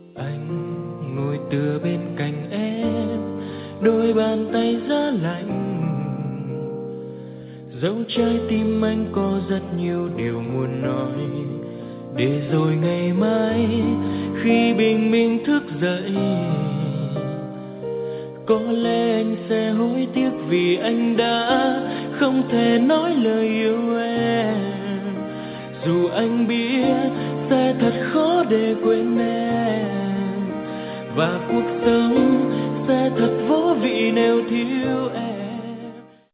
Anh ngồi tựa bên cạnh em, đôi bàn tay giá lạnh. Dẫu trái tim anh có rất nhiều điều muốn nói, để rồi ngày mai khi bình minh thức dậy, có lẽ anh sẽ hối tiếc vì anh đã không thể nói lời yêu em. Dù anh biết sẽ thật khó để quên em, và cuộc sống sẽ thật vô vị nếu thiếu em.